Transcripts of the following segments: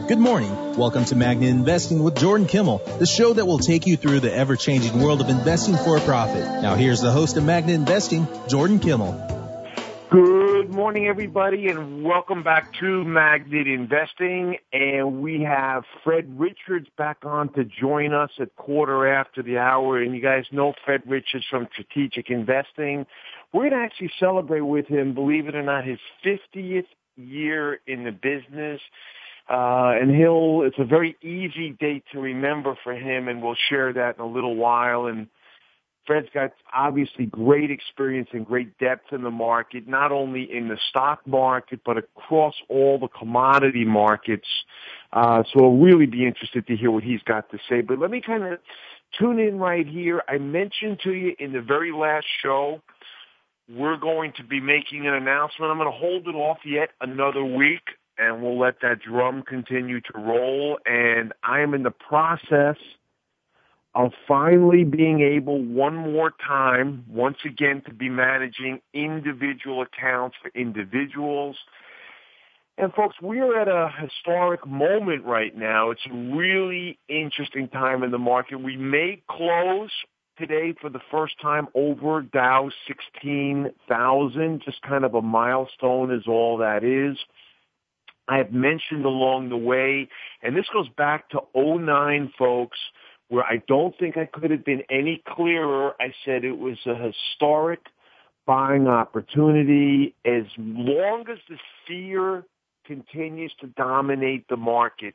Good morning. Welcome to Magnet Investing with Jordan Kimmel, the show that will take you through the ever-changing world of investing for a profit. Now here's the host of Magnet Investing, Jordan Kimmel. Good morning, everybody, and welcome back to Magnet Investing. And we have Fred Richards back on to join us at quarter after the hour. And you guys know Fred Richards from Strategic Investing. We're going to actually celebrate with him, believe it or not, his 50th year in the business. And it's a very easy date to remember for him, and we'll share that in a little while. And Fred's got obviously great experience and great depth in the market, not only in the stock market, but across all the commodity markets. So I'll really be interested to hear what he's got to say. But let me kind of tune in right here. I mentioned to you in the very last show, we're going to be making an announcement. I'm going to hold it off yet another week, and we'll let that drum continue to roll. And I am in the process of finally being able once again, to be managing individual accounts for individuals. And folks, we're at a historic moment right now. It's a really interesting time in the market. We may close today for the first time over Dow 16,000, just kind of a milestone is all that is. I have mentioned along the way, and this goes back to 2009, folks, where I don't think I could have been any clearer. I said it was a historic buying opportunity. As long as the fear continues to dominate the market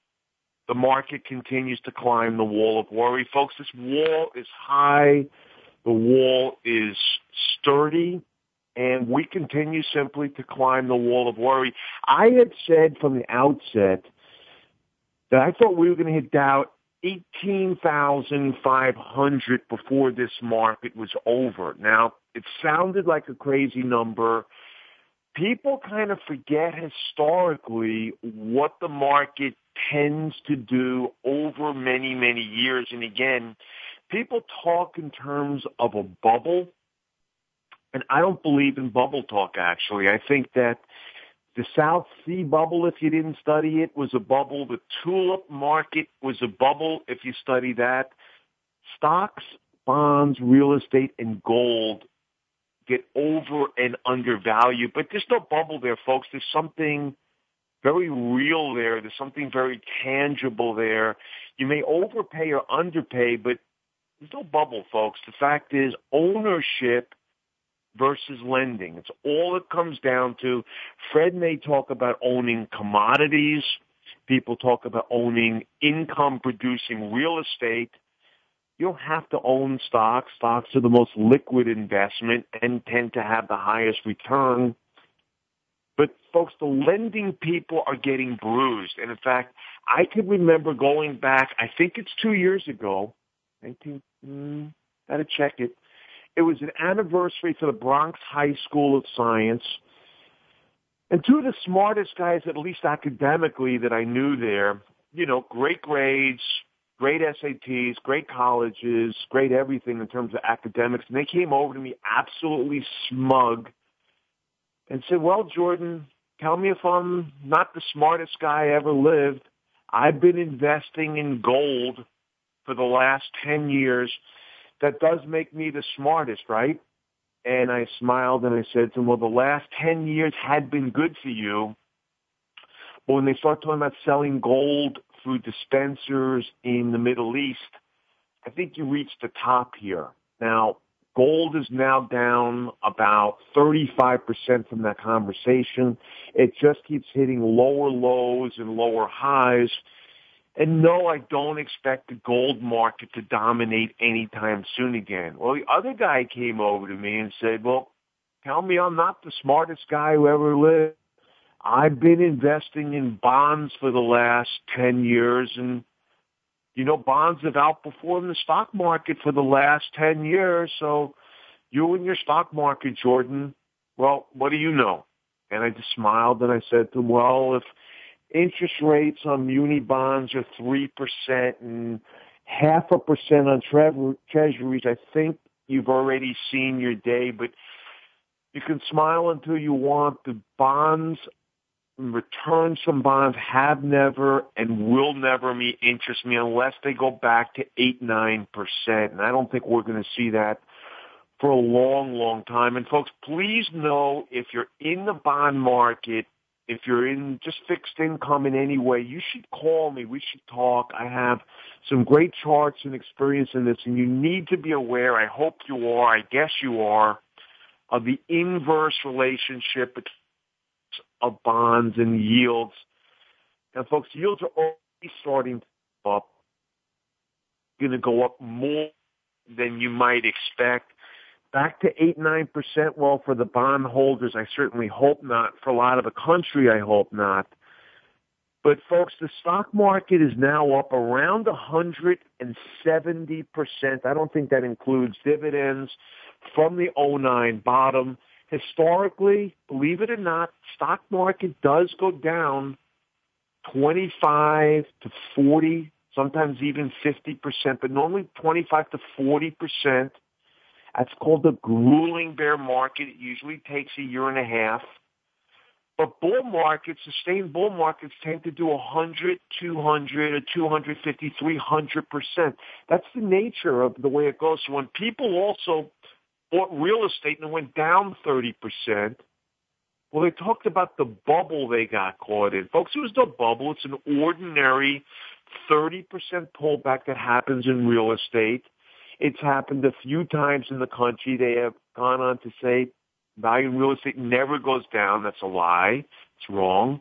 continues to climb the wall of worry. Folks, this wall is high. The wall is sturdy. And we continue simply to climb the wall of worry. I had said from the outset that I thought we were going to hit Dow 18,500 before this market was over. Now, it sounded like a crazy number. People kind of forget historically what the market tends to do over many, many years. And again, people talk in terms of a bubble. And I don't believe in bubble talk, actually. I think that the South Sea bubble, if you didn't study it, was a bubble. The tulip market was a bubble, if you study that. Stocks, bonds, real estate, and gold get over and undervalued. But there's no bubble there, folks. There's something very real there. There's something very tangible there. You may overpay or underpay, but there's no bubble, folks. The fact is ownership versus lending. It's all it comes down to. Fred may talk about owning commodities. People talk about owning income-producing real estate. You don't have to own stocks. Stocks are the most liquid investment and tend to have the highest return. But, folks, the lending people are getting bruised. And, in fact, I could remember going back, I think it's 2 years ago, gotta check it. It was an anniversary for the Bronx High School of Science. And two of the smartest guys, at least academically, that I knew there, great grades, great SATs, great colleges, great everything in terms of academics. And they came over to me absolutely smug and said, well, Jordan, tell me if I'm not the smartest guy ever lived. I've been investing in gold for the last 10 years. That does make me the smartest, right? And I smiled and I said to him, well, the last 10 years had been good for you. But when they start talking about selling gold through dispensers in the Middle East, I think you reached the top here. Now, gold is now down about 35% from that conversation. It just keeps hitting lower lows and lower highs. And no, I don't expect the gold market to dominate anytime soon again. Well, the other guy came over to me and said, well, tell me I'm not the smartest guy who ever lived. I've been investing in bonds for the last 10 years, and, bonds have outperformed the stock market for the last 10 years. So you and your stock market, Jordan, well, what do you know? And I just smiled and I said to him, well, if interest rates on muni bonds are 3% and 0.5% on treasuries, I think you've already seen your day. But you can smile until you want. The bonds returns from bonds have never and will never interest me unless they go back to 8-9%. And I don't think we're going to see that for a long, long time. And folks, please know if you're in the bond market, if you're in just fixed income in any way, you should call me. We should talk. I have some great charts and experience in this, and you need to be aware, I hope you are, I guess you are, of the inverse relationship of bonds and yields. And folks, yields are already starting to go up. Going to go up more than you might expect. Back to 8-9%. Well, for the bond holders, I certainly hope not. For a lot of the country, I hope not. But folks, the stock market is now up around 170%. I don't think that includes dividends from the 2009 bottom. Historically, believe it or not, stock market does go down 25 to 40, sometimes even 50%, but normally 25 to 40%. That's called the grueling bear market. It usually takes a year and a half. But bull markets, sustained bull markets, tend to do 100, 200, or 250, 300%. That's the nature of the way it goes. So when people also bought real estate and it went down 30%, well, they talked about the bubble they got caught in. Folks, it was the bubble. It's an ordinary 30% pullback that happens in real estate. It's happened a few times in the country. They have gone on to say value in real estate never goes down. That's a lie. It's wrong.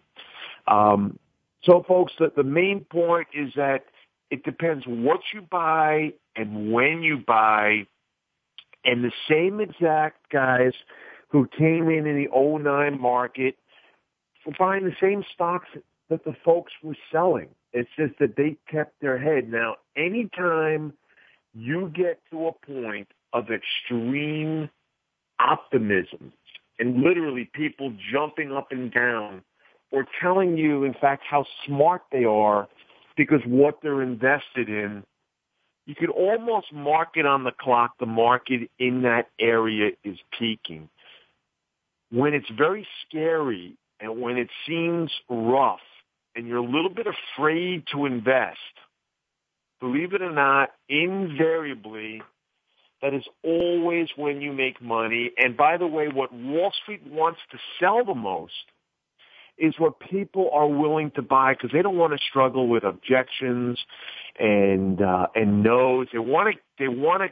So, folks, the main point is that it depends what you buy and when you buy. And the same exact guys who came in the 2009 market were buying the same stocks that the folks were selling. It's just that they kept their head. Now, anytime you get to a point of extreme optimism and literally people jumping up and down or telling you, in fact, how smart they are because what they're invested in, you could almost mark it on the clock. The market in that area is peaking. When it's very scary and when it seems rough and you're a little bit afraid to invest, believe it or not, invariably, that is always when you make money. And by the way, what Wall Street wants to sell the most is what people are willing to buy because they don't want to struggle with objections and no's. They want to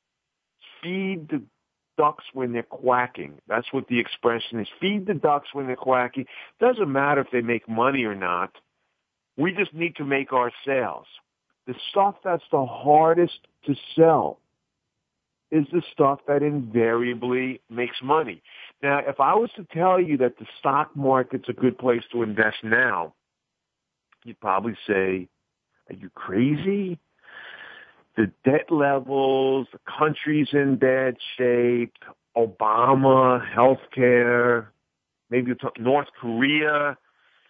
feed the ducks when they're quacking. That's what the expression is. Feed the ducks when they're quacking. Doesn't matter if they make money or not. We just need to make our sales. The stuff that's the hardest to sell is the stuff that invariably makes money. Now, if I was to tell you that the stock market's a good place to invest now, you'd probably say, are you crazy? The debt levels, the country's in bad shape, Obama, healthcare, maybe North Korea,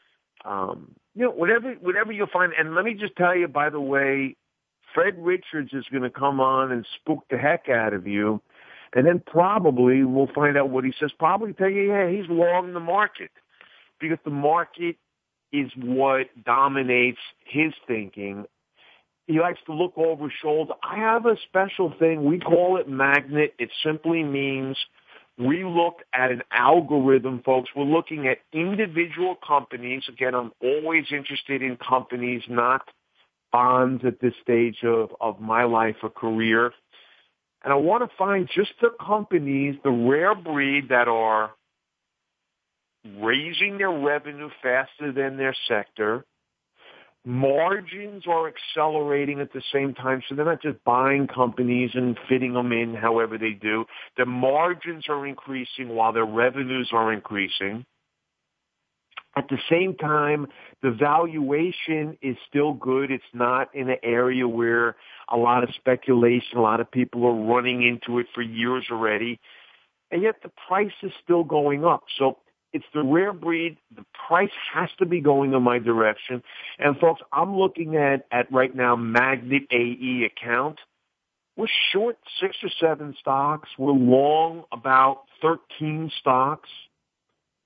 whatever you'll find. And let me just tell you, by the way, Fred Richards is going to come on and spook the heck out of you. And then probably we'll find out what he says. Probably tell you, yeah, he's long the market because the market is what dominates his thinking. He likes to look over his shoulder. I have a special thing. We call it Magnet. It simply means we look at an algorithm, folks. We're looking at individual companies. Again, I'm always interested in companies, not bonds at this stage of my life or career. And I want to find just the companies, the rare breed that are raising their revenue faster than their sector. Margins are accelerating at the same time, so they're not just buying companies and fitting them in however they do. Their margins are increasing while their revenues are increasing. At the same time, the valuation is still good. It's not in an area where a lot of speculation, a lot of people are running into it for years already, and yet the price is still going up. So it's the rare breed. The price has to be going in my direction. And folks, I'm looking at right now Magnet AE account. We're short 6 or 7 stocks. We're long about 13 stocks.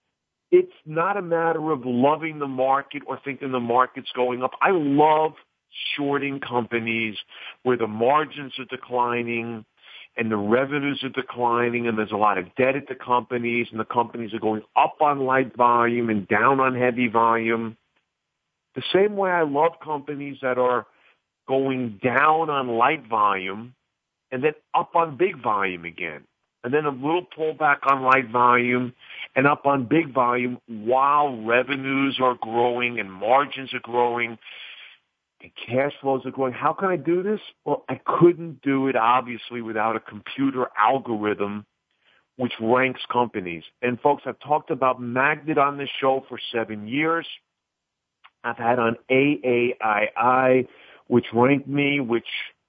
it's not a matter of loving the market or thinking the market's going up. I love shorting companies where the margins are declining and the revenues are declining and there's a lot of debt at the companies and the companies are going up on light volume and down on heavy volume. The same way I love companies that are going down on light volume and then up on big volume again. And then a little pullback on light volume and up on big volume while revenues are growing and margins are growing and cash flows are growing. How can I do this? Well, I couldn't do it, obviously, without a computer algorithm which ranks companies. And, folks, I've talked about Magnet on this show for 7 years. I've had on AAII, which ranked me, which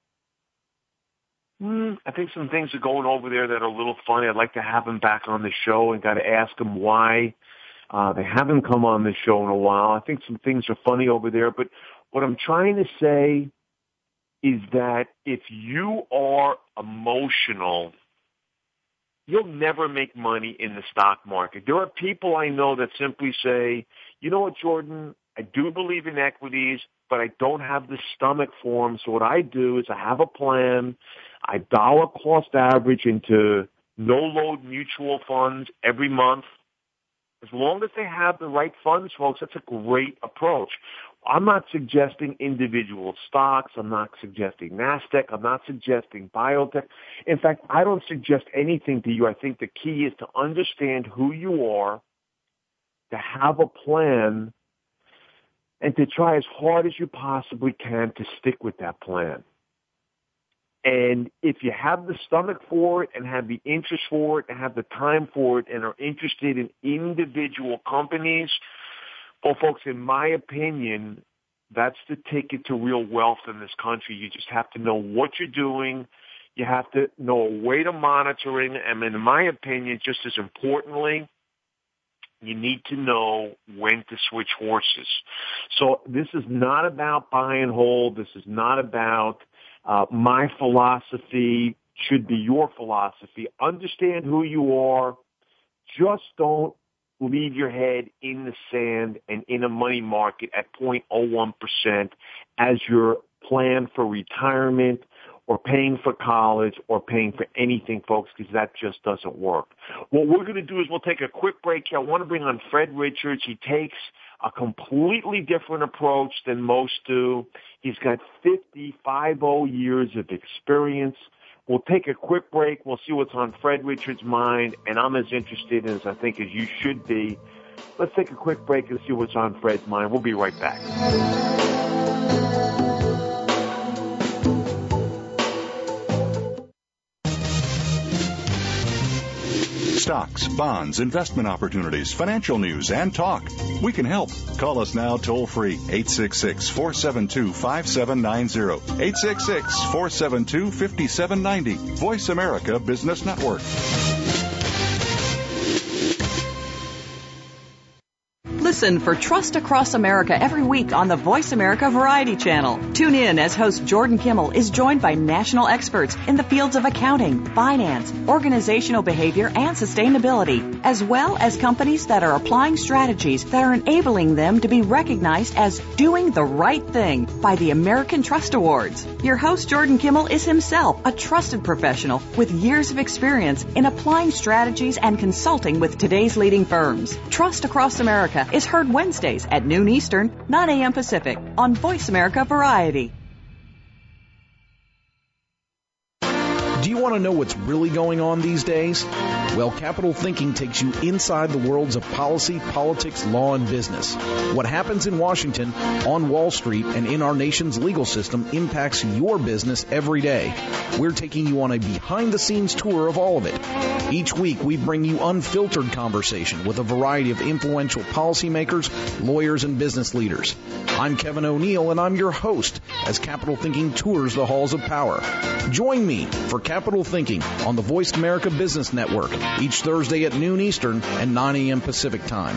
I think some things are going over there that are a little funny. I'd like to have them back on the show and got to ask them why. They haven't come on the show in a while. I think some things are funny over there. But what I'm trying to say is that if you are emotional, you'll never make money in the stock market. There are people I know that simply say, you know what, Jordan, I do believe in equities, but I don't have the stomach for them. So what I do is I have a plan. I dollar cost average into no-load mutual funds every month. As long as they have the right funds, folks, that's a great approach. I'm not suggesting individual stocks. I'm not suggesting NASDAQ. I'm not suggesting biotech. In fact, I don't suggest anything to you. I think the key is to understand who you are, to have a plan, and to try as hard as you possibly can to stick with that plan. And if you have the stomach for it and have the interest for it and have the time for it and are interested in individual companies, well, folks, in my opinion, that's the ticket to real wealth in this country. You just have to know what you're doing. You have to know a way to monitor it. And in my opinion, just as importantly, you need to know when to switch horses. So this is not about buy and hold. This is not about my philosophy should be your philosophy. Understand who you are. Just don't leave your head in the sand and in a money market at 0.01% as your plan for retirement or paying for college or paying for anything, folks, because that just doesn't work. What we're going to do is we'll take a quick break here. I want to bring on Fred Richards. He takes a completely different approach than most do. He's got 50 years of experience. We'll take a quick break. We'll see what's on Fred Richards' mind, and I'm as interested as I think as you should be. Let's take a quick break and see what's on Fred's mind. We'll be right back. Stocks, bonds, investment opportunities, financial news, and talk. We can help. Call us now toll-free, 866-472-5790. 866-472-5790. Voice America Business Network. Listen for Trust Across America every week on the Voice America Variety Channel. Tune in as host Jordan Kimmel is joined by national experts in the fields of accounting, finance, organizational behavior, and sustainability, as well as companies that are applying strategies that are enabling them to be recognized as doing the right thing by the American Trust Awards. Your host Jordan Kimmel is himself a trusted professional with years of experience in applying strategies and consulting with today's leading firms. Trust Across America is heard Wednesdays at noon Eastern, 9 a.m. Pacific on Voice America Variety. Do you want to know what's really going on these days? Well, Capital Thinking takes you inside the worlds of policy, politics, law, and business. What happens in Washington, on Wall Street, and in our nation's legal system impacts your business every day. We're taking you on a behind-the-scenes tour of all of it. Each week, we bring you unfiltered conversation with a variety of influential policymakers, lawyers, and business leaders. I'm Kevin O'Neill, and I'm your host as Capital Thinking tours the halls of power. Join me for Capital Thinking on the Voice America Business Network each Thursday at noon Eastern and 9 a.m. Pacific Time.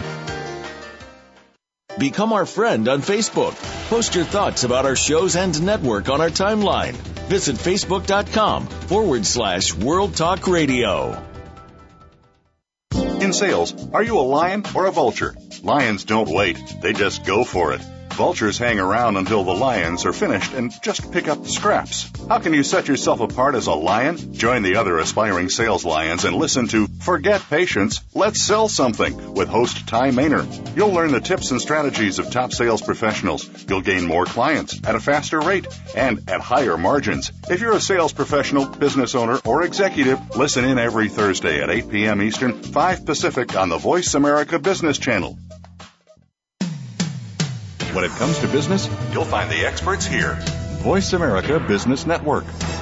Become our friend on Facebook. Post your thoughts about our shows and network on our timeline. Visit Facebook.com/World Talk Radio. In sales, are you a lion or a vulture? Lions don't wait. They just go for it. Vultures hang around until the lions are finished and just pick up the scraps. How can you set yourself apart as a lion? Join the other aspiring sales lions and listen to Forget Patience, Let's Sell Something with host Ty Maynor. You'll learn the tips and strategies of top sales professionals. You'll gain more clients at a faster rate and at higher margins. If you're a sales professional, business owner, or executive, listen in every Thursday at 8 p.m. Eastern, 5 Pacific on the Voice America Business Channel. When it comes to business, you'll find the experts here. Voice America Business Network.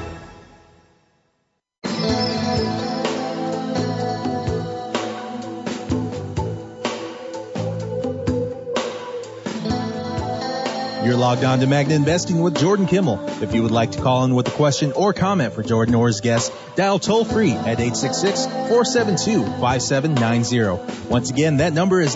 You're logged on to Magna Investing with Jordan Kimmel. If you would like to call in with a question or comment for Jordan or his guest, dial toll-free at 866-472-5790. Once again, that number is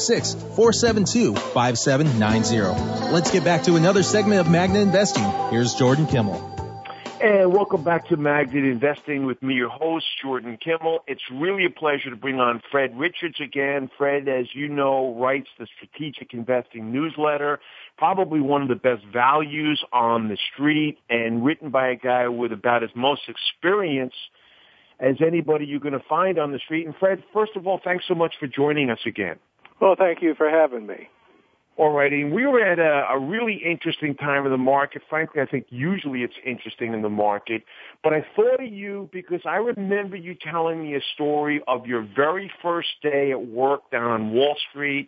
866-472-5790. Let's get back to another segment of Magna Investing. Here's Jordan Kimmel. And welcome back to Magnet Investing with me, your host, Jordan Kimmel. It's really a pleasure to bring on Fred Richards again. Fred, as you know, writes the Strategic Investing newsletter, probably one of the best values on the street, and written by a guy with about as most experience as anybody you're going to find on the street. And Fred, first of all, thanks so much for joining us again. Well, thank you for having me. All right, and we were at a really interesting time in the market. Frankly, I think usually it's interesting in the market. But I thought of you because I remember you telling me a story of your very first day at work down on Wall Street,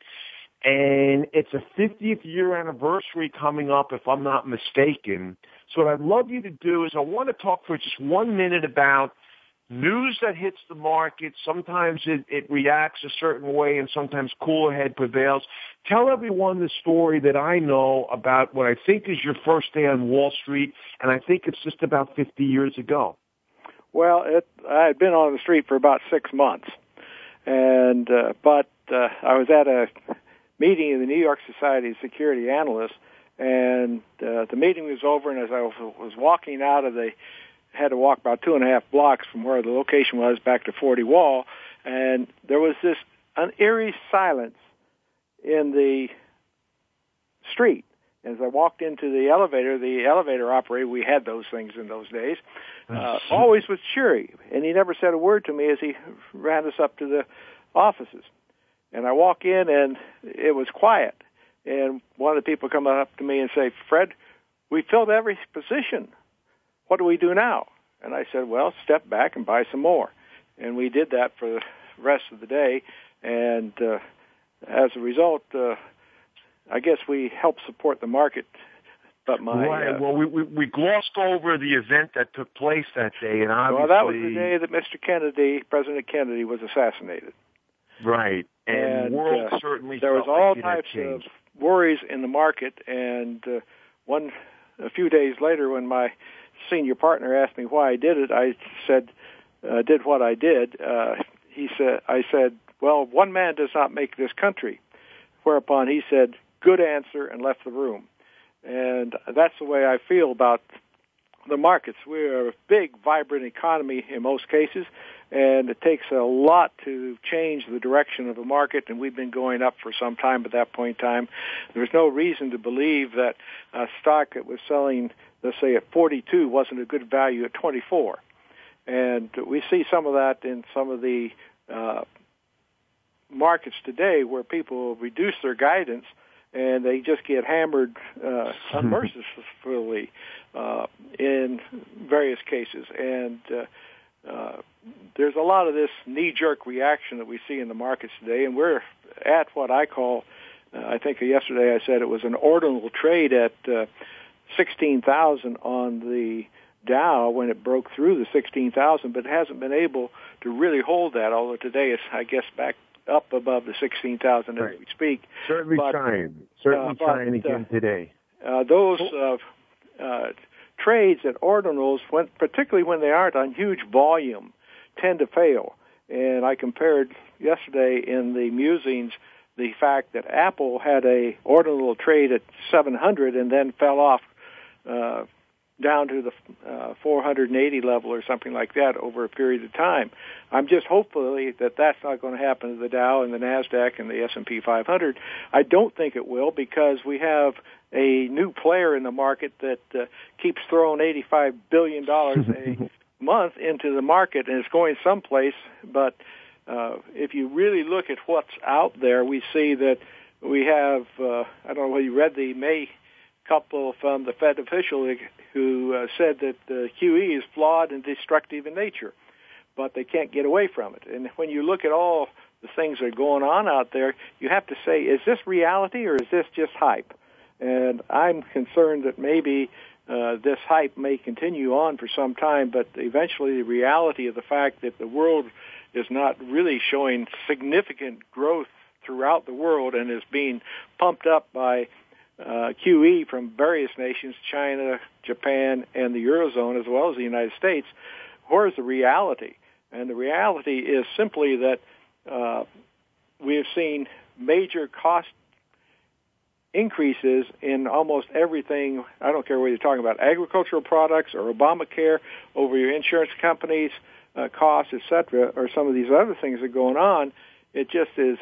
and it's a 50th year anniversary coming up, if I'm not mistaken. So what I'd love you to do is I want to talk for just 1 minute about news that hits the market. Sometimes it reacts a certain way, and sometimes cooler head prevails. Tell everyone the story that I know about what I think is your first day on Wall Street, and I think it's just about 50 years ago. Well, I had been on the street for about 6 months, and but I was at a meeting in the New York Society of Security Analysts, and the meeting was over, and as I was walking out of had to walk about 2.5 blocks from where the location was back to 40 Wall, and there was an eerie silence in the street. As I walked into the elevator operator, we had those things in those days, always was cheery, and he never said a word to me as he ran us up to the offices. And I walk in, and it was quiet, and one of the people come up to me and say, "Fred, we filled every position. What do we do now?" And I said, "Well, step back and buy some more." And we did that for the rest of the day. And as a result, I guess we helped support the market. But right. Well, we glossed over the event that took place that day, and obviously, well, that was the day that President Kennedy, was assassinated. Right. And the world certainly there was all types of worries in the market. And a few days later, when my senior partner asked me why I did it, I said, did what I did. I said, "Well, one man does not make this country." Whereupon he said, "Good answer," and left the room. And that's the way I feel about the markets. We're a big, vibrant economy in most cases, and it takes a lot to change the direction of the market, and we've been going up for some time at that point in time. There's no reason to believe that a stock that was selling, let's say, at 42 wasn't a good value at 24. And we see some of that in some of the markets today where people reduce their guidance and they just get hammered unmercifully in various cases. And there's a lot of this knee-jerk reaction that we see in the markets today, and we're at what I call, I think yesterday I said it was an ordinal trade at 16,000 on the Dow when it broke through the 16,000, but it hasn't been able to really hold that, although today it's, I guess, back up above the 16,000 as we speak. Certainly trying again today. Those trades at ordinals, particularly when they aren't on huge volume, tend to fail. And I compared yesterday in the musings the fact that Apple had a ordinal trade at 700 and then fell off down to the 480 level or something like that over a period of time. I'm just hopefully that that's not going to happen to the Dow and the NASDAQ and the S&P 500. I don't think it will, because we have a new player in the market that keeps throwing $85 billion a month into the market, and it's going someplace. But if you really look at what's out there, we see that we have, I don't know whether you read the May couple from the Fed official who said that the QE is flawed and destructive in nature, but they can't get away from it. And when you look at all the things that are going on out there, you have to say, is this reality or is this just hype? And I'm concerned that maybe this hype may continue on for some time, but eventually the reality of the fact that the world is not really showing significant growth throughout the world and is being pumped up by QE from various nations, China, Japan, and the Eurozone, as well as the United States. Where's the reality? And the reality is simply that we have seen major cost increases in almost everything. I don't care whether you're talking about agricultural products or Obamacare, over your insurance companies, costs, etc., or some of these other things that are going on. It just is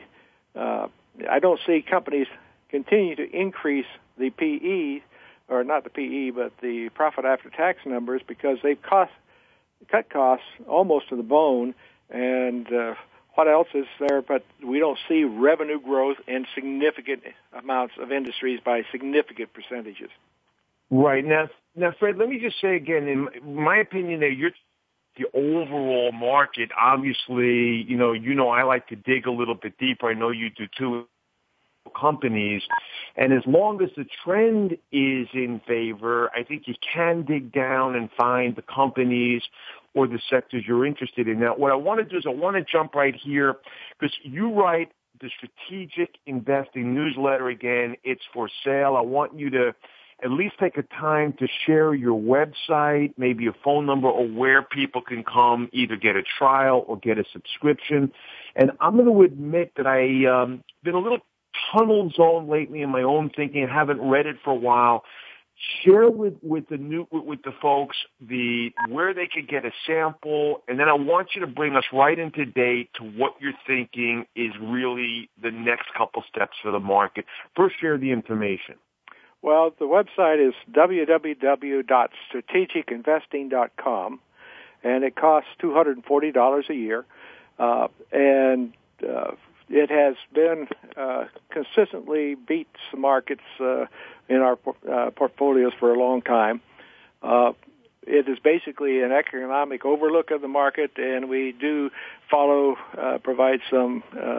I don't see companies continue to increase the PE, or not the PE, but the profit after tax numbers, because they've cut costs almost to the bone. And what else is there? But we don't see revenue growth in significant amounts of industries by significant percentages. Right. Now, Fred, let me just say again, in my opinion, that you're the overall market. Obviously, you know, I like to dig a little bit deeper. I know you do too. Companies, and as long as the trend is in favor, I think you can dig down and find the companies or the sectors you're interested in. Now, what I want to do is I want to jump right here, because you write the Strategic Investing newsletter. Again, it's for sale. I want you to at least take a time to share your website, maybe a phone number, or where people can come, either get a trial or get a subscription. And I'm going to admit that I been a little tunnel zone lately in my own thinking. I haven't read it for a while. Share with the folks where they could get a sample, and then I want you to bring us right into date to what you're thinking is really the next couple steps for the market. First, share the information. Well, the website is www.strategicinvesting.com, and it costs $240 a year, and it has been consistently beats the markets in our portfolios for a long time. It is basically an economic overlook of the market, and we do provide some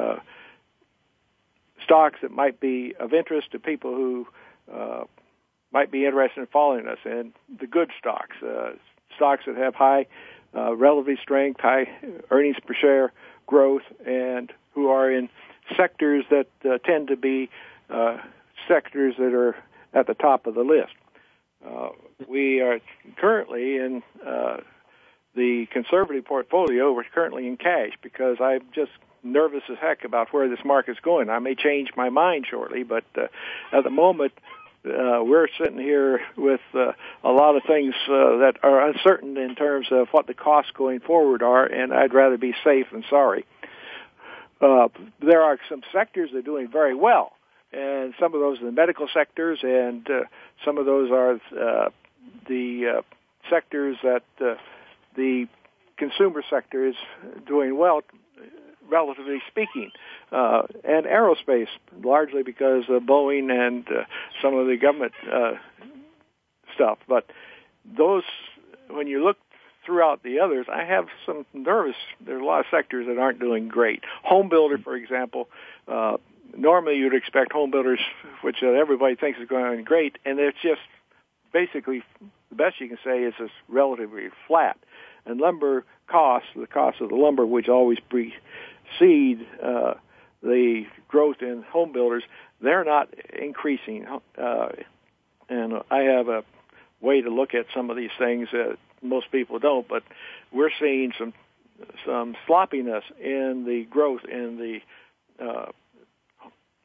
stocks that might be of interest to people who might be interested in following us, and the good stocks, stocks that have high relative strength, high earnings per share growth, and who are in sectors that tend to be sectors that are at the top of the list. We are currently in the conservative portfolio. We're currently in cash because I'm just nervous as heck about where this market's going. I may change my mind shortly, but at the moment, we're sitting here with a lot of things that are uncertain in terms of what the costs going forward are, and I'd rather be safe than sorry. There are some sectors that are doing very well, and some of those are the medical sectors, and some of those are the sectors that the consumer sector is doing well, relatively speaking, and aerospace, largely because of Boeing and some of the government stuff. But those, when you look throughout the others, I have some nervous. There's a lot of sectors that aren't doing great. Home builder, for example, normally you'd expect home builders, which everybody thinks is going great, and it's just basically the best you can say is it's relatively flat. And lumber costs, the cost of the lumber, which always precede the growth in home builders, they're not increasing. And I have a way to look at some of these things that most people don't, but we're seeing some sloppiness in the growth in the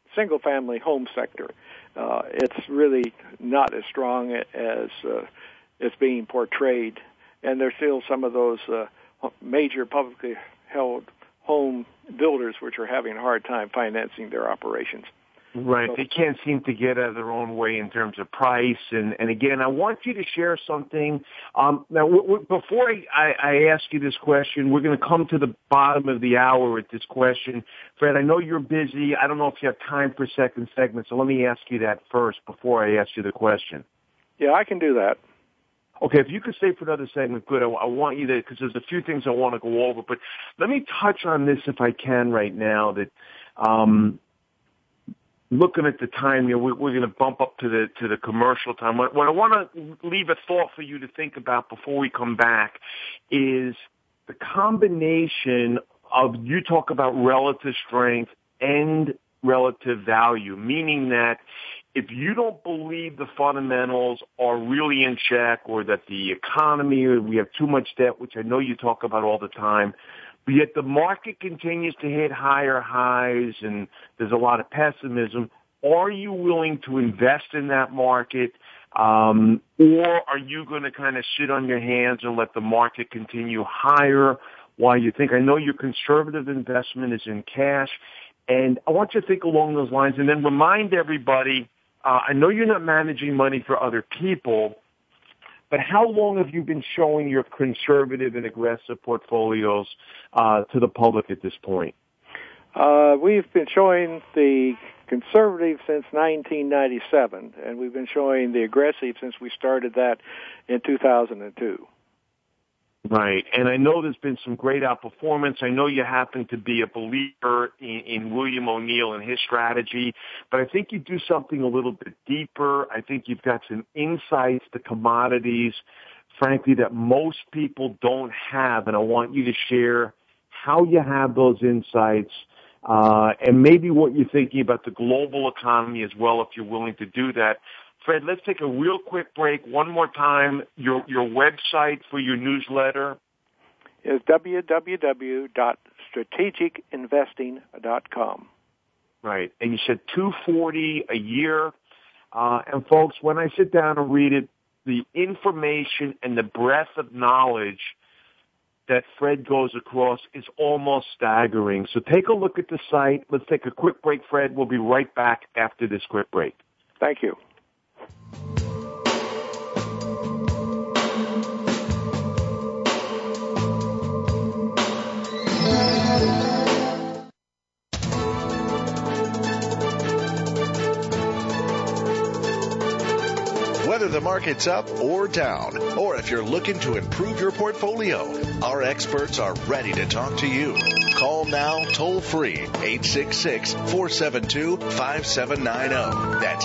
single-family home sector. It's really not as strong as is being portrayed, and there's still some of those major publicly held home builders which are having a hard time financing their operations. Right. They can't seem to get out of their own way in terms of price. And again, I want you to share something. Now, before I ask you this question, we're going to come to the bottom of the hour with this question. Fred, I know you're busy. I don't know if you have time for second segment, so let me ask you that first before I ask you the question. Yeah, I can do that. Okay, if you could stay for another segment, good. I want you to, because there's a few things I want to go over. But let me touch on this if I can right now, that looking at the time, we're going to bump up to the commercial time. What I want to leave a thought for you to think about before we come back is the combination of, you talk about relative strength and relative value, meaning that if you don't believe the fundamentals are really in check, or that the economy, or we have too much debt, which I know you talk about all the time, but yet the market continues to hit higher highs and there's a lot of pessimism, are you willing to invest in that market, or are you going to kind of sit on your hands and let the market continue higher while you think? I know your conservative investment is in cash, and I want you to think along those lines, and then remind everybody, I know you're not managing money for other people, but how long have you been showing your conservative and aggressive portfolios to the public at this point? We've been showing the conservative since 1997, and we've been showing the aggressive since we started that in 2002. Right, and I know there's been some great outperformance. I know you happen to be a believer in William O'Neill and his strategy, but I think you do something a little bit deeper. I think you've got some insights to commodities, frankly, that most people don't have, and I want you to share how you have those insights, and maybe what you're thinking about the global economy as well, if you're willing to do that. Fred, let's take a real quick break. One more time, your website for your newsletter is www.strategicinvesting.com. Right, and you said $240 a year. And folks, when I sit down and read it, the information and the breadth of knowledge that Fred goes across is almost staggering. So take a look at the site. Let's take a quick break, Fred. We'll be right back after this quick break. Thank you. Whether the market's up or down, or if you're looking to improve your portfolio, our experts are ready to talk to you. Call now toll free 866-472-5790. That's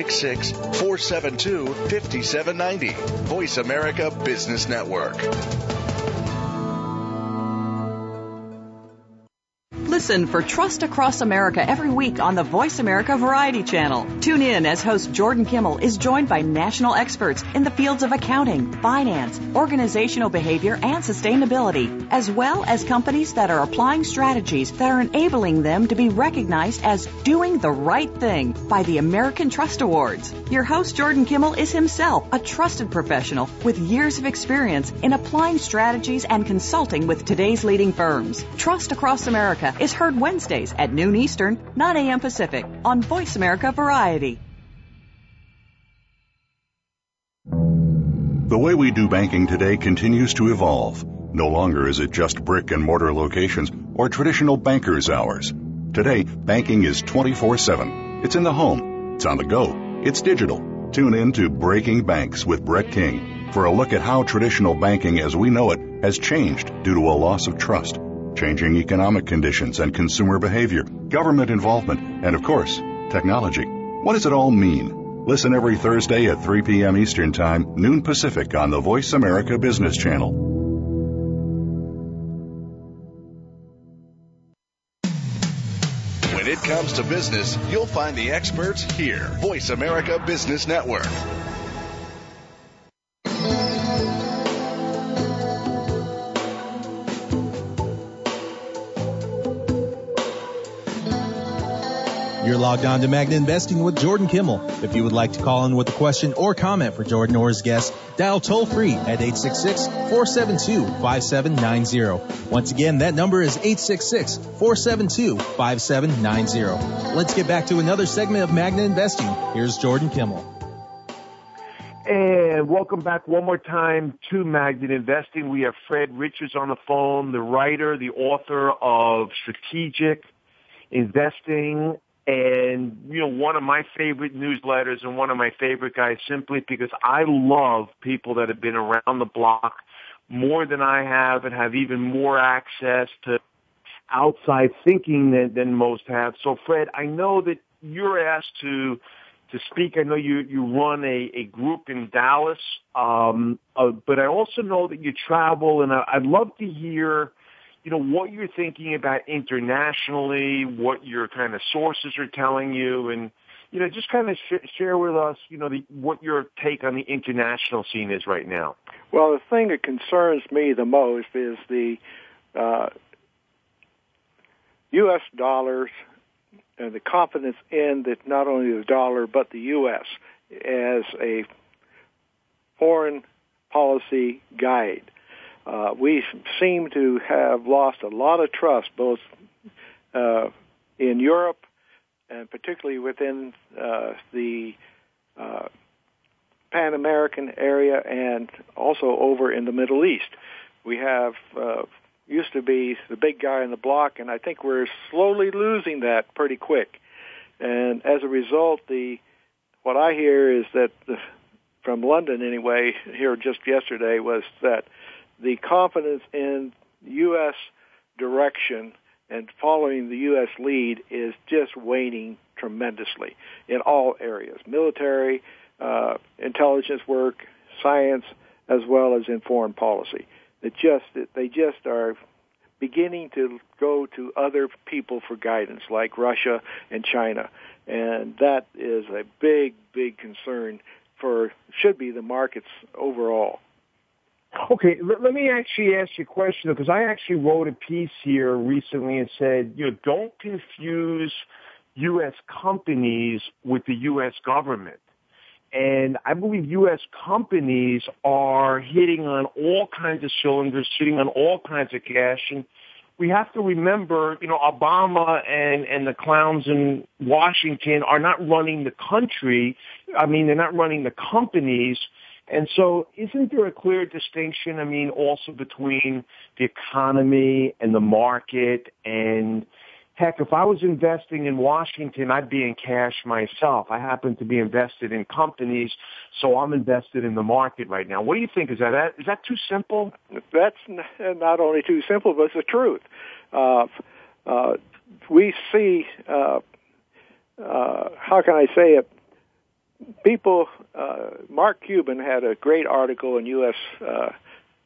866-472-5790. Voice America Business Network. Listen for Trust Across America every week on the Voice America Variety Channel. Tune in as host Jordan Kimmel is joined by national experts in the fields of accounting, finance, organizational behavior, and sustainability, as well as companies that are applying strategies that are enabling them to be recognized as doing the right thing by the American Trust Awards. Your host Jordan Kimmel is himself a trusted professional with years of experience in applying strategies and consulting with today's leading firms. Trust Across America is heard Wednesdays at noon Eastern, 9 a.m. Pacific on Voice America Variety. The way we do banking today continues to evolve. No longer is it just brick and mortar locations or traditional bankers' hours. Today, banking is 24/7. It's in the home. It's on the go. It's digital. Tune in to Breaking Banks with Brett King for a look at how traditional banking as we know it has changed due to a loss of trust, changing economic conditions and consumer behavior, government involvement, and, of course, technology. What does it all mean? Listen every Thursday at 3 p.m. Eastern Time, noon Pacific on the Voice America Business Channel. When it comes to business, you'll find the experts here. Voice America Business Network. You're logged on to Magnet Investing with Jordan Kimmel. If you would like to call in with a question or comment for Jordan or his guest, dial toll-free at 866-472-5790. Once again, that number is 866-472-5790. Let's get back to another segment of Magnet Investing. Here's Jordan Kimmel. And welcome back one more time to Magnet Investing. We have Fred Richards on the phone, the writer, the author of Strategic Investing, and, one of my favorite newsletters and one of my favorite guys, simply because I love people that have been around the block more than I have and have even more access to outside thinking than most have. So, Fred, I know that you're asked to speak. I know you run a group in Dallas, but I also know that you travel, and I'd love to hear, what you're thinking about internationally, what your kind of sources are telling you, and, just kind of share with us, what your take on the international scene is right now. Well, the thing that concerns me the most is the U.S. dollars and the confidence in that not only the dollar but the U.S. as a foreign policy guide. We seem to have lost a lot of trust, both in Europe and particularly within the Pan-American area and also over in the Middle East. We have used to be the big guy in the block, and I think we're slowly losing that pretty quick. And as a result, what I hear is that from London anyway, here just yesterday, was that the confidence in U.S. direction and following the U.S. lead is just waning tremendously in all areas: military, intelligence work, science, as well as in foreign policy. They just are beginning to go to other people for guidance, like Russia and China, and that is a big, big concern should be the markets overall. Okay, let me actually ask you a question, because I actually wrote a piece here recently and said, don't confuse U.S. companies with the U.S. government. And I believe U.S. companies are hitting on all kinds of cylinders, sitting on all kinds of cash. And we have to remember, Obama and the clowns in Washington are not running the country. I mean, they're not running the companies. And so isn't there a clear distinction, also between the economy and the market? And heck, if I was investing in Washington, I'd be in cash myself. I happen to be invested in companies, so I'm invested in the market right now. What do you think? Is that too simple? That's not only too simple, but it's the truth. We see, how can I say it? People, Mark Cuban had a great article in USA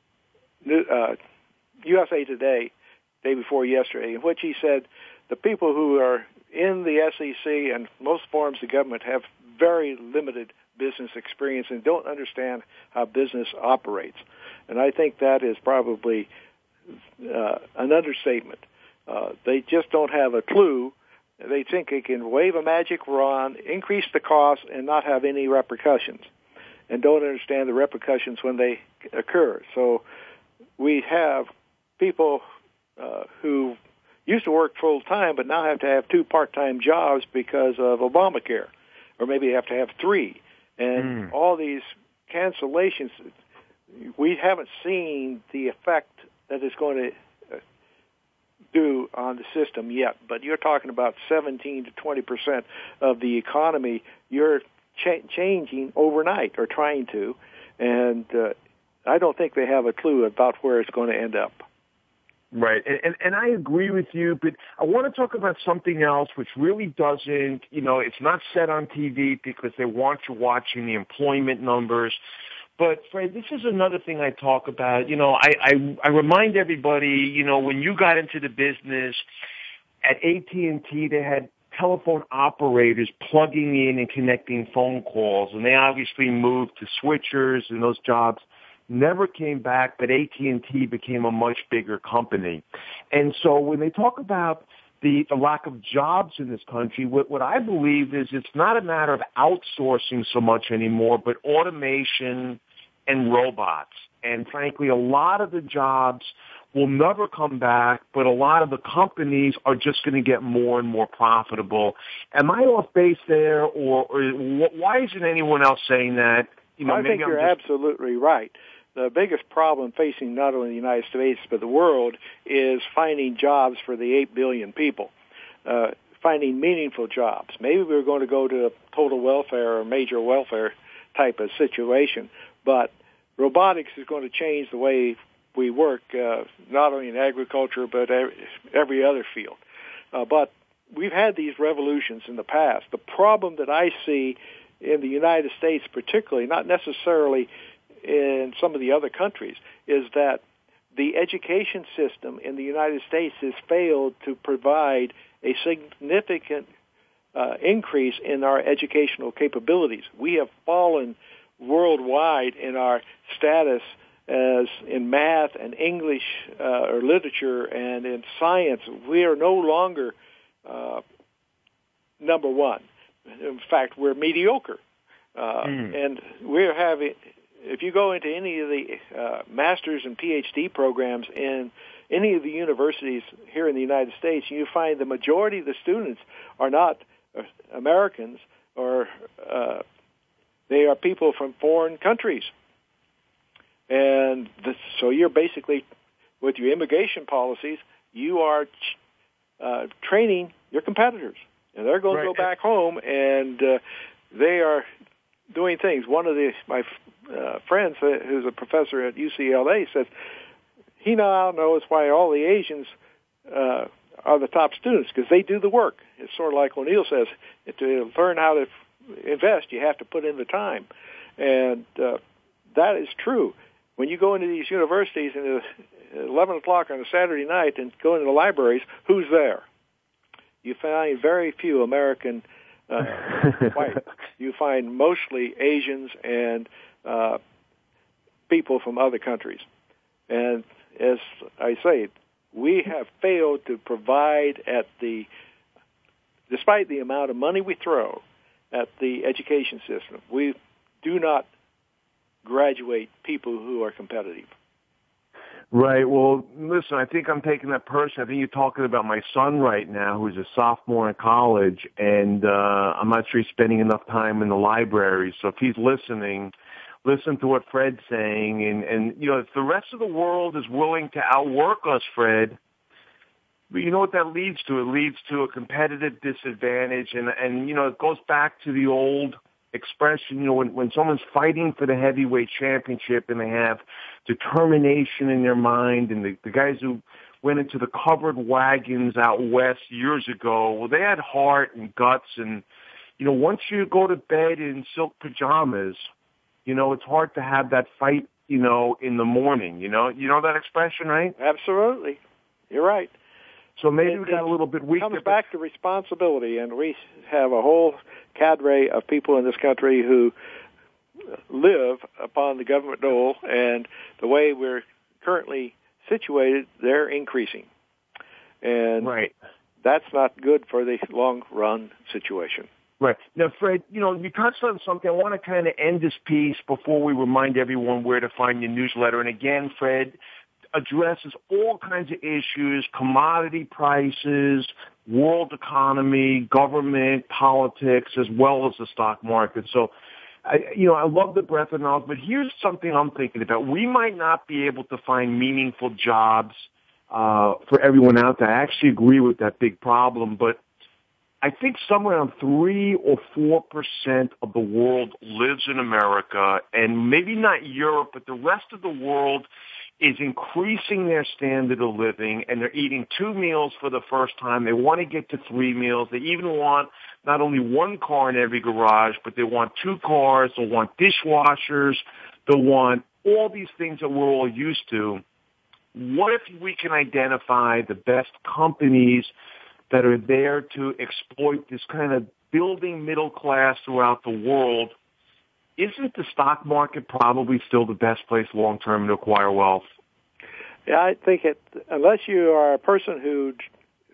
Today, day before yesterday, in which he said the people who are in the SEC and most forms of government have very limited business experience and don't understand how business operates. And I think that is probably an understatement. They just don't have a clue. They think they can wave a magic wand, increase the cost, and not have any repercussions, and don't understand the repercussions when they occur. So we have people who used to work full-time but now have to have 2 part-time jobs because of Obamacare, or maybe have to have 3. And all these cancellations, we haven't seen the effect that it's going to do on the system yet, but you're talking about 17 to 20% of the economy you're changing overnight, or trying to, and I don't think they have a clue about where it's going to end up. Right, and I agree with you, but I want to talk about something else which really doesn't, it's not said on TV because they want you watching the employment numbers. But, Fred, this is another thing I talk about. I remind everybody, when you got into the business at AT&T, they had telephone operators plugging in and connecting phone calls, and they obviously moved to switchers, and those jobs never came back, but AT&T became a much bigger company. And so when they talk about the lack of jobs in this country. What I believe is it's not a matter of outsourcing so much anymore, but automation and robots. And frankly, a lot of the jobs will never come back, but a lot of the companies are just going to get more and more profitable. Am I off base there, or why isn't anyone else saying that? I think you're absolutely right. The biggest problem facing not only the United States but the world is finding jobs for the 8 billion people, finding meaningful jobs. Maybe we're going to go to a total welfare or major welfare type of situation, but robotics is going to change the way we work, not only in agriculture but every other field. But we've had these revolutions in the past. The problem that I see in the United States particularly, not necessarily in some of the other countries, is that the education system in the United States has failed to provide a significant increase in our educational capabilities. We have fallen worldwide in our status as in math and English or literature and in science. We are no longer number one. In fact, we're mediocre. And we're having, if you go into any of the master's and PhD programs in any of the universities here in the United States, you find the majority of the students are not Americans, or they are people from foreign countries. And so you're basically, with your immigration policies, you are training your competitors. And they're going to go back home, and they are doing things. One of my friends, who's a professor at UCLA, says he now knows why all the Asians are the top students, because they do the work. It's sort of like O'Neill says, to learn how to invest, you have to put in the time. And that is true. When you go into these universities and at 11 o'clock on a Saturday night and go into the libraries, who's there? You find very few American white. You find mostly Asians and people from other countries. And as I say, we have failed to provide despite the amount of money we throw at the education system, we do not graduate people who are competitive. Right. Well, listen, I think I'm taking that person. I think you're talking about my son right now, who's a sophomore in college, and I'm not sure he's spending enough time in the library. So if he's listening, listen to what Fred's saying. And you know, if the rest of the world is willing to outwork us, Fred, you know what that leads to? It leads to a competitive disadvantage. And you know, it goes back to the old expression, you know, when someone's fighting for the heavyweight championship and they have determination in their mind, and the guys who went into the covered wagons out west years ago, well, they had heart and guts. And, you know, once you go to bed in silk pajamas, you know, it's hard to have that fight, you know, in the morning. You know that expression, right? Absolutely. You're right. So maybe we got a little bit weak. It comes back to responsibility, and we have a whole cadre of people in this country who live upon the government dole, and the way we're currently situated, they're increasing. And that's not good for the long-run situation. Right. Now, Fred, you know, you touched on something. I want to kind of end this piece before we remind everyone where to find your newsletter. And again, Fred addresses all kinds of issues: commodity prices, world economy, government, politics, as well as the stock market. So, I love the breadth of knowledge, but here's something I'm thinking about. We might not be able to find meaningful jobs for everyone out there. I actually agree with that big problem, but I think somewhere around 3 or 4% of the world lives in America, and maybe not Europe, but the rest of the world is increasing their standard of living, and they're eating 2 meals for the first time. They want to get to 3 meals. They even want not only 1 car in every garage, but they want 2 cars. They want dishwashers. They want all these things that we're all used to. What if we can identify the best companies that are there to exploit this kind of building middle class throughout the world? Isn't the stock market probably still the best place long-term to acquire wealth? Yeah, I think unless you are a person who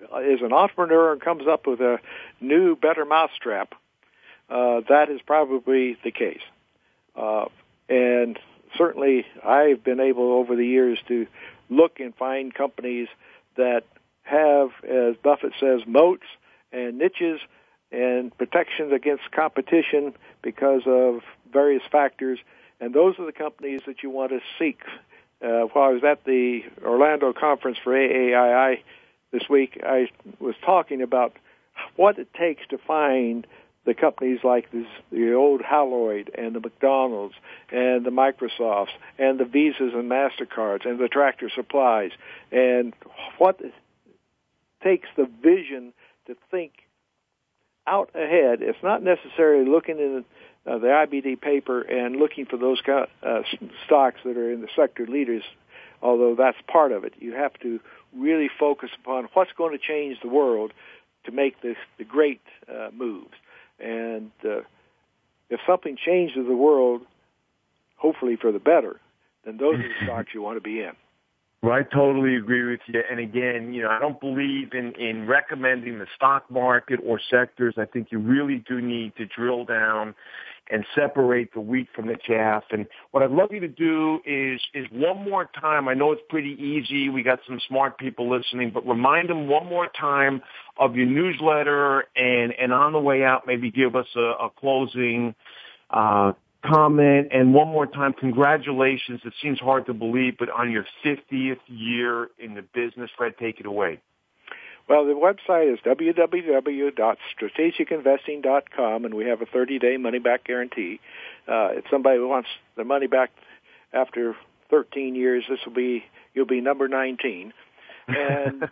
is an entrepreneur and comes up with a new, better mousetrap, that is probably the case. And certainly I've been able over the years to look and find companies that have, as Buffett says, moats and niches and protections against competition because of various factors. And those are the companies that you want to seek. While I was at the Orlando conference for AAII this week, I was talking about what it takes to find the companies like the old Haloid and the McDonald's and the Microsofts and the Visas and MasterCards and the Tractor Supplies, and what it takes the vision to think out ahead. It's not necessarily looking in the IBD paper and looking for those stocks that are in the sector leaders, although that's part of it. You have to really focus upon what's going to change the world to make the great moves. And if something changes the world, hopefully for the better, then those are the stocks you want to be in. Well, I totally agree with you. And again, I don't believe in recommending the stock market or sectors. I think you really do need to drill down and separate the wheat from the chaff. And what I'd love you to do is one more time, I know it's pretty easy, we got some smart people listening, but remind them one more time of your newsletter, and on the way out, maybe give us a closing comment. And one more time, congratulations. It seems hard to believe, but on your 50th year in the business. Fred, take it away. Well, the website is www.strategicinvesting.com, and we have a 30-day money-back guarantee. If somebody wants their money back after 13 years, you'll be number 19. And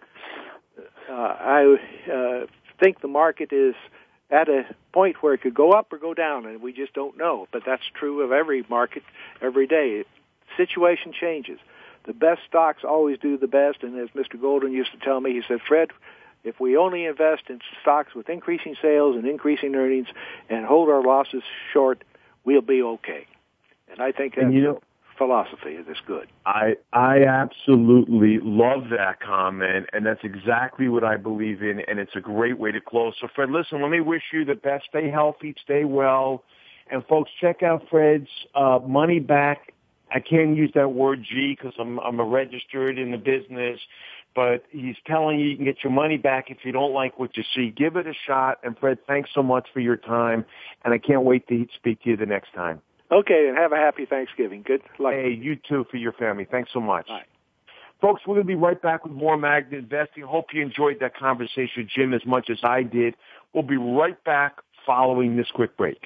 I think the market is at a point where it could go up or go down, and we just don't know. But that's true of every market every day. Situation changes. The best stocks always do the best, and as Mr. Golden used to tell me, he said, Fred, if we only invest in stocks with increasing sales and increasing earnings and hold our losses short, we'll be okay. And I think that philosophy is good. I absolutely love that comment, and that's exactly what I believe in, and it's a great way to close. So, Fred, listen, let me wish you the best. Stay healthy, stay well. And, folks, check out Fred's Money Back. I can't use that word G because I'm a registered in the business, but he's telling you can get your money back if you don't like what you see. Give it a shot. And, Fred, thanks so much for your time, and I can't wait to speak to you the next time. Okay, and have a happy Thanksgiving. Good luck. Hey, you too, for your family. Thanks so much. Bye. Folks, we're going to be right back with more Magnet Investing. Hope you enjoyed that conversation with Jim as much as I did. We'll be right back following this quick break.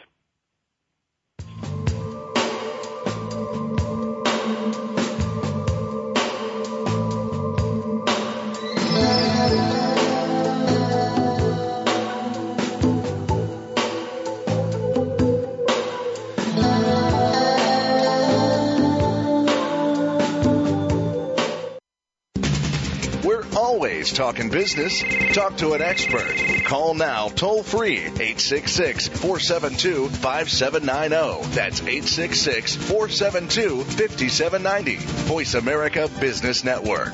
Always talking business. Talk to an expert. Call now toll free 866-472-5790. That's 866-472-5790. Voice America Business Network.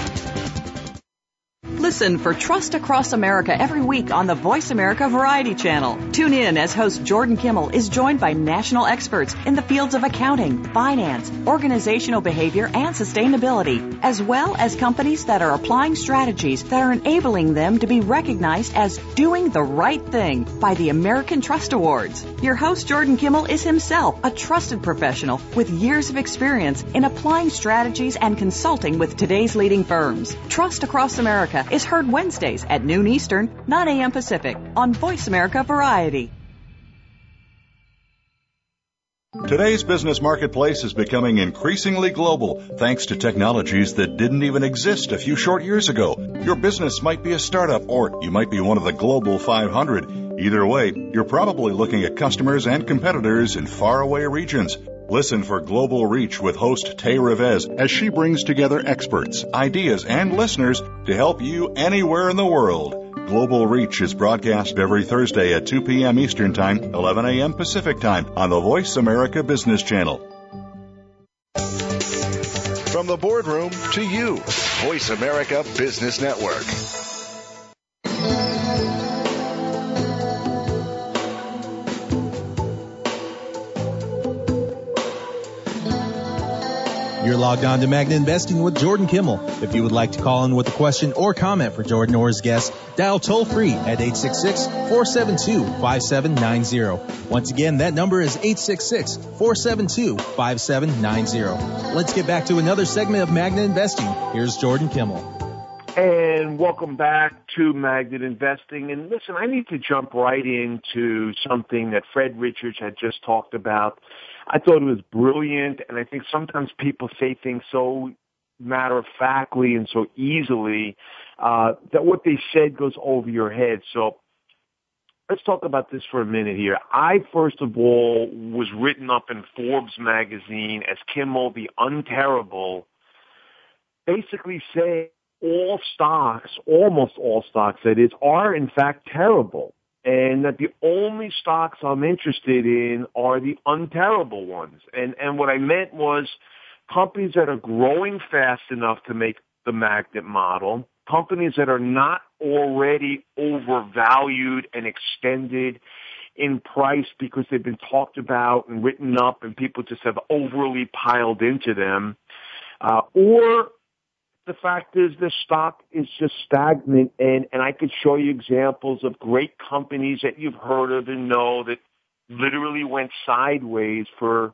Listen for Trust Across America every week on the Voice America Variety Channel. Tune in as host Jordan Kimmel is joined by national experts in the fields of accounting, finance, organizational behavior, and sustainability, as well as companies that are applying strategies that are enabling them to be recognized as doing the right thing by the American Trust Awards. Your host Jordan Kimmel is himself a trusted professional with years of experience in applying strategies and consulting with today's leading firms. Trust Across America is heard Wednesdays at noon Eastern, 9 a.m. Pacific on Voice America Variety. Today's business marketplace is becoming increasingly global thanks to technologies that didn't even exist a few short years ago. Your business might be a startup, or you might be one of the Global 500. Either way, you're probably looking at customers and competitors in faraway regions. Listen for Global Reach with host Tay Revez as she brings together experts, ideas, and listeners to help you anywhere in the world. Global Reach is broadcast every Thursday at 2 p.m. Eastern Time, 11 a.m. Pacific Time on the Voice America Business Channel. From the boardroom to you, Voice America Business Network. You're logged on to Magnet Investing with Jordan Kimmel. If you would like to call in with a question or comment for Jordan or his guest, dial toll free at 866-472-5790. Once again, that number is 866-472-5790. Let's get back to another segment of Magnet Investing. Here's Jordan Kimmel. And welcome back to Magnet Investing. And listen, I need to jump right into something that Fred Richards had just talked about. I thought it was brilliant, and I think sometimes people say things so matter-of-factly and so easily that what they said goes over your head. So let's talk about this for a minute here. I, first of all, was written up in Forbes magazine as Kimmel the Unterrible, basically saying all stocks, almost all stocks that is, are in fact terrible. And that the only stocks I'm interested in are the unterrible ones. And what I meant was companies that are growing fast enough to make the magnet model, companies that are not already overvalued and extended in price because they've been talked about and written up and people just have overly piled into them, or the fact is the stock is just stagnant, and I could show you examples of great companies that you've heard of and know that literally went sideways for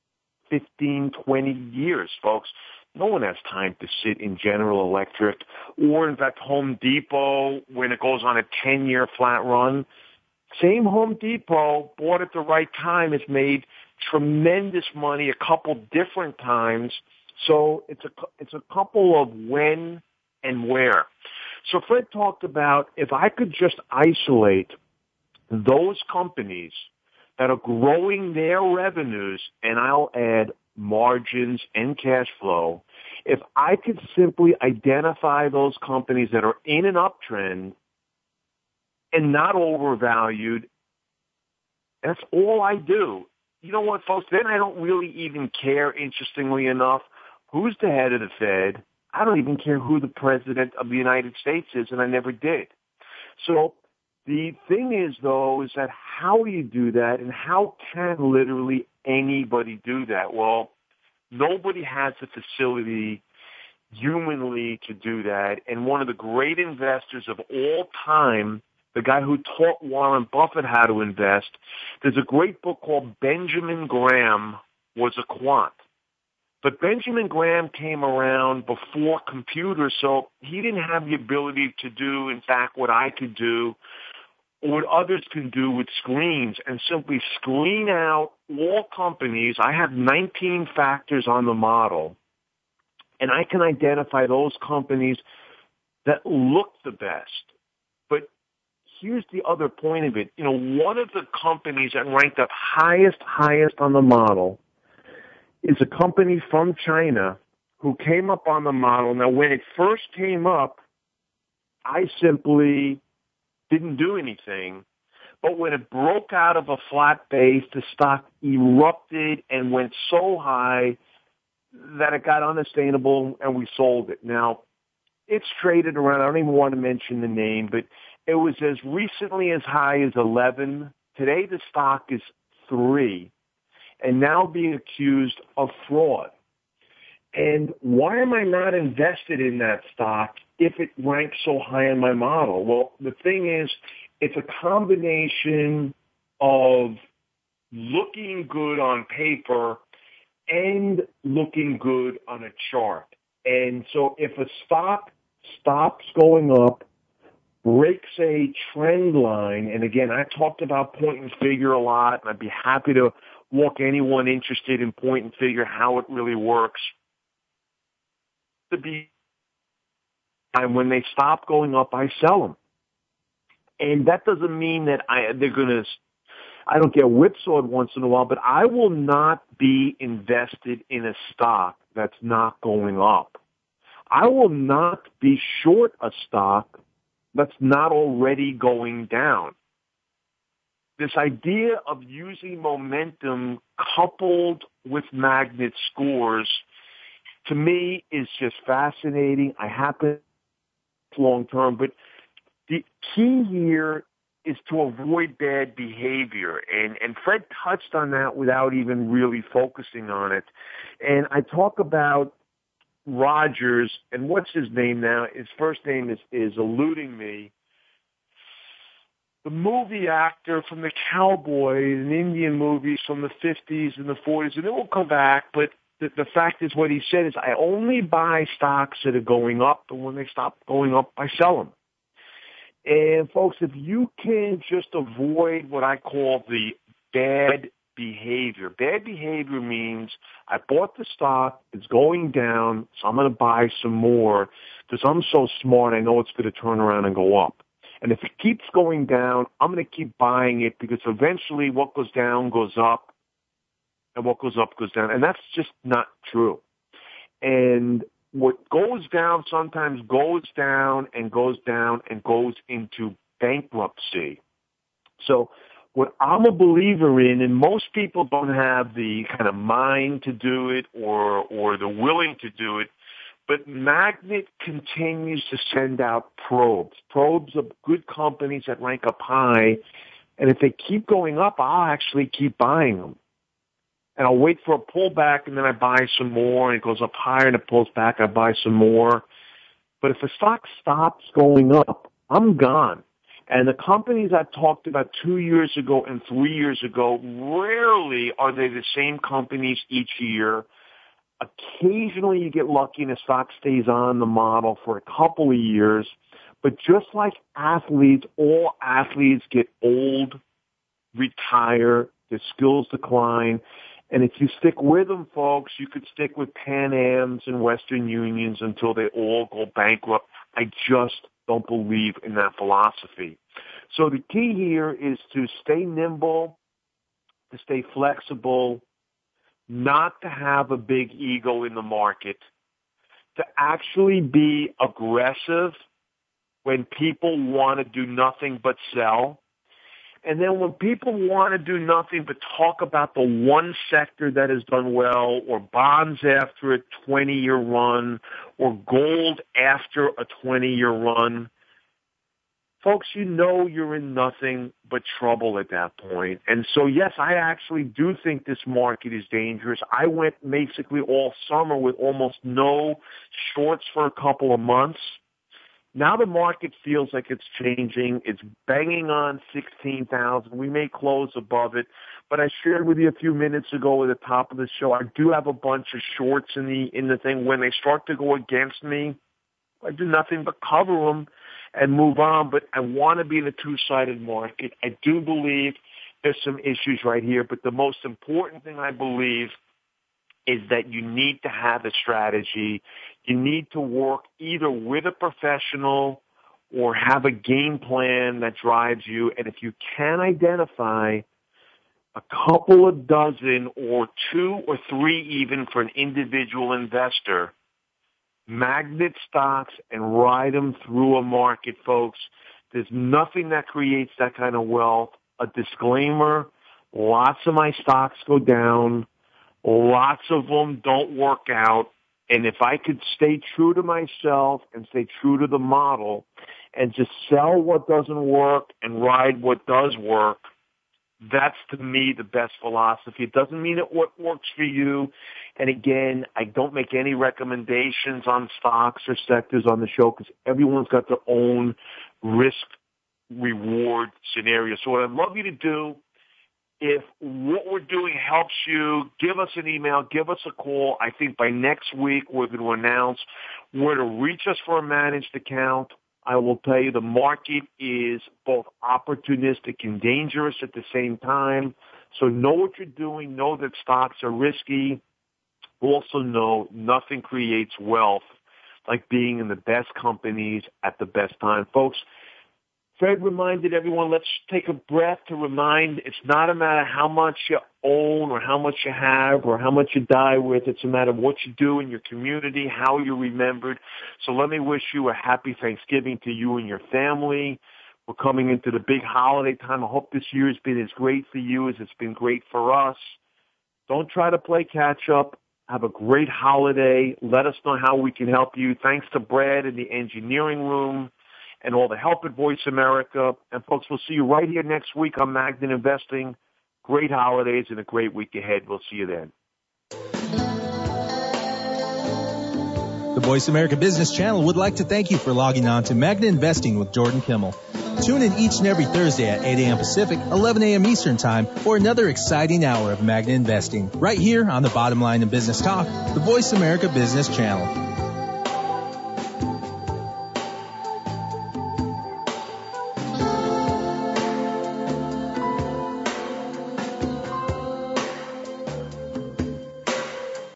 15, 20 years, folks. No one has time to sit in General Electric or, in fact, Home Depot when it goes on a 10-year flat run. Same Home Depot, bought at the right time, has made tremendous money a couple different times. So it's a couple of when and where. So Fred talked about if I could just isolate those companies that are growing their revenues, and I'll add margins and cash flow, if I could simply identify those companies that are in an uptrend and not overvalued, that's all I do. You know what, folks? Then I don't really even care, interestingly enough, who's the head of the Fed. I don't even care who the president of the United States is, and I never did. So the thing is, though, is that how do you do that, and how can literally anybody do that? Well, nobody has the facility humanly to do that, and one of the great investors of all time, the guy who taught Warren Buffett how to invest, there's a great book called Benjamin Graham Was a Quant. But Benjamin Graham came around before computers, so he didn't have the ability to do, in fact, what I could do or what others can do with screens and simply screen out all companies. I have 19 factors on the model, and I can identify those companies that look the best. But here's the other point of it. You know, one of the companies that ranked up highest on the model is a company from China who came up on the model. Now, when it first came up, I simply didn't do anything. But when it broke out of a flat base, the stock erupted and went so high that it got unsustainable, and we sold it. Now, it's traded around. I don't even want to mention the name, but it was as recently as high as 11. Today, the stock is 3. And now being accused of fraud. And why am I not invested in that stock if it ranks so high in my model? Well, the thing is, it's a combination of looking good on paper and looking good on a chart. And so if a stock stops going up, breaks a trend line, and again, I talked about point and figure a lot, and I'd be happy to walk anyone interested in point and figure how it really works. And when they stop going up, I sell them. And that doesn't mean that I don't get whipsawed once in a while, but I will not be invested in a stock that's not going up. I will not be short a stock that's not already going down. This idea of using momentum coupled with magnet scores, to me, is just fascinating. I happen long term, but the key here is to avoid bad behavior. And Fred touched on that without even really focusing on it. And I talk about Rogers, and what's his name now? His first name is eluding me. The movie actor from the Cowboy and Indian movies from the 50s and the 40s, and it will come back, but the fact is what he said is, I only buy stocks that are going up, and when they stop going up, I sell them. And folks, if you can just avoid what I call the bad behavior. Bad behavior means I bought the stock, it's going down, so I'm going to buy some more because I'm so smart, I know it's going to turn around and go up. And if it keeps going down, I'm going to keep buying it because eventually what goes down goes up, and what goes up goes down. And that's just not true. And what goes down sometimes goes down and goes down and goes into bankruptcy. So what I'm a believer in, and most people don't have the kind of mind to do it or the willing to do it, but Magnet continues to send out probes of good companies that rank up high, and if they keep going up, I'll actually keep buying them. And I'll wait for a pullback, and then I buy some more, and it goes up higher, and it pulls back, I buy some more. But if the stock stops going up, I'm gone. And the companies I talked about 2 years ago and 3 years ago, rarely are they the same companies each year. Occasionally you get lucky and the stock stays on the model for a couple of years. But just like athletes, all athletes get old, retire, their skills decline. And if you stick with them, folks, you could stick with Pan Ams and Western Unions until they all go bankrupt. I just don't believe in that philosophy. So the key here is to stay nimble, to stay flexible, not to have a big ego in the market, to actually be aggressive when people want to do nothing but sell. And then when people want to do nothing but talk about the one sector that has done well, or bonds after a 20-year run, or gold after a 20-year run, folks, you know you're in nothing but trouble at that point. And so, yes, I actually do think this market is dangerous. I went basically all summer with almost no shorts for a couple of months. Now the market feels like it's changing. It's banging on 16,000. We may close above it, but I shared with you a few minutes ago at the top of the show, I do have a bunch of shorts in the thing. When they start to go against me, I do nothing but cover them and move on. But I want to be in a two-sided market. I do believe there's some issues right here, but the most important thing I believe is that you need to have a strategy. You need to work either with a professional or have a game plan that drives you. And if you can identify a couple of dozen or 2 or 3 even for an individual investor, magnet stocks and ride them through a market, folks. There's nothing that creates that kind of wealth. A disclaimer, lots of my stocks go down. Lots of them don't work out. And if I could stay true to myself and stay true to the model and just sell what doesn't work and ride what does work, that's to me the best philosophy. It doesn't mean it works for you. And again, I don't make any recommendations on stocks or sectors on the show because everyone's got their own risk-reward scenario. So what I'd love you to do, if what we're doing helps you, give us an email, give us a call. I think by next week we're going to announce where to reach us for a managed account. I will tell you the market is both opportunistic and dangerous at the same time. So know what you're doing. Know that stocks are risky. Also know nothing creates wealth like being in the best companies at the best time. Folks, Fred reminded everyone, let's take a breath to remind it's not a matter how much you own or how much you have or how much you die with. It's a matter of what you do in your community, how you're remembered. So let me wish you a happy Thanksgiving to you and your family. We're coming into the big holiday time. I hope this year has been as great for you as it's been great for us. Don't try to play catch up. Have a great holiday. Let us know how we can help you. Thanks to Brad in the engineering room. and all the help at Voice America. And folks, we'll see you right here next week on Magnet Investing. Great holidays and a great week ahead. We'll see you then. The Voice America Business Channel would like to thank you for logging on to Magnet Investing with Jordan Kimmel. Tune in each and every Thursday at 8 a.m. Pacific, 11 a.m. Eastern Time for another exciting hour of Magnet Investing right here on the Bottom Line in Business Talk, the Voice America Business Channel.